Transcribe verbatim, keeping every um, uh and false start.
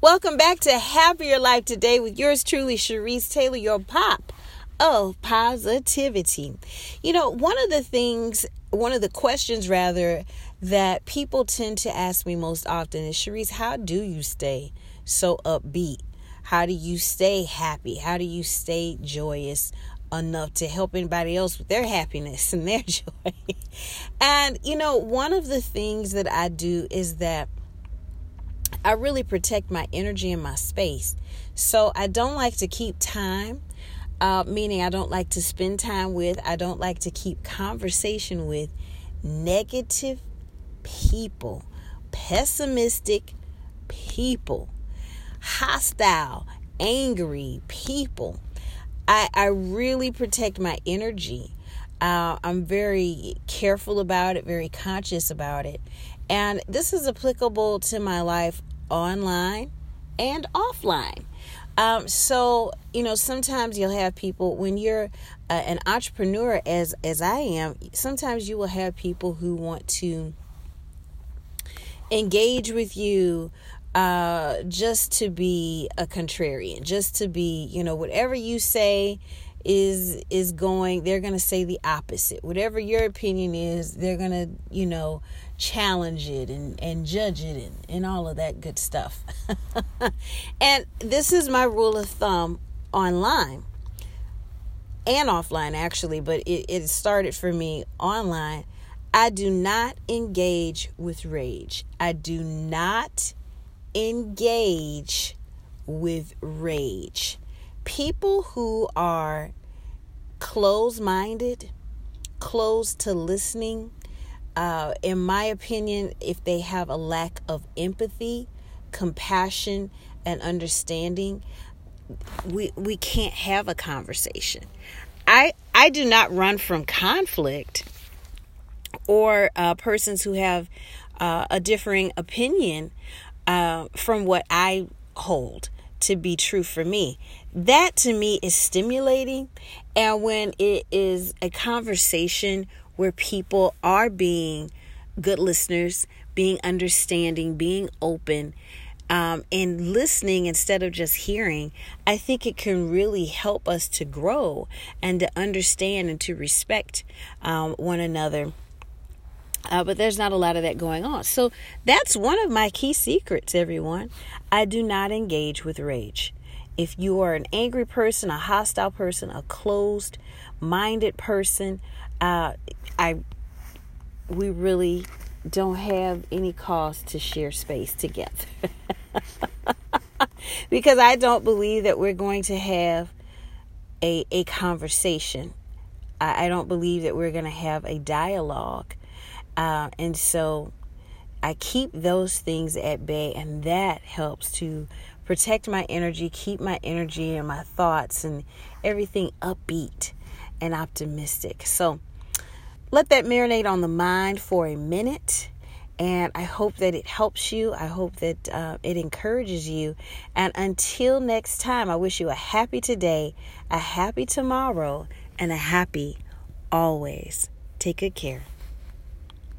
Welcome back to Happier Life Today with yours truly, Sharice Taylor, your pop of positivity. You know, one of the things, one of the questions rather, that people tend to ask me most often is, Sharice, how do you stay so upbeat? How do you stay happy? How do you stay joyous enough to help anybody else with their happiness and their joy? And, you know, one of the things that I do is that I really protect my energy and my space. So I don't like to keep time, uh, meaning I don't like to spend time with, I don't like to keep conversation with negative people, pessimistic people, hostile, angry people. I, I really protect my energy. Uh, I'm very careful about it, very conscious about it. And this is applicable to my life online and offline. Um, so, you know, sometimes you'll have people, when you're uh, an entrepreneur, as, as I am, sometimes you will have people who want to engage with you uh, just to be a contrarian, just to be, you know, whatever you say is is going, they're going to say the opposite. Whatever your opinion is, they're going to, you know, challenge it and, and judge it and, and all of that good stuff. And this is my rule of thumb online and offline, actually, but it, it started for me online. I do not engage with rage. I do not engage with rage. People who are closed-minded, closed to listening, uh, in my opinion, if they have a lack of empathy, compassion, and understanding, we we can't have a conversation. I I do not run from conflict or uh, persons who have uh, a differing opinion uh, from what I hold to be true for me. That to me is stimulating. And when it is a conversation where people are being good listeners, being understanding, being open, um, and listening instead of just hearing, I think it can really help us to grow and to understand and to respect um, one another. Uh, but there's not a lot of that going on. So that's one of my key secrets, everyone. I do not engage with rage. If you are an angry person, a hostile person, a closed-minded person, uh, I we really don't have any cause to share space together. Because I don't believe that we're going to have a, a conversation. I, I don't believe that we're going to have a dialogue. Uh, and so I keep those things at bay, and that helps to protect my energy, keep my energy and my thoughts and everything upbeat and optimistic. So let that marinate on the mind for a minute. And I hope that it helps you. I hope that uh, it encourages you. And until next time, I wish you a happy today, a happy tomorrow, and a happy always. Take good care.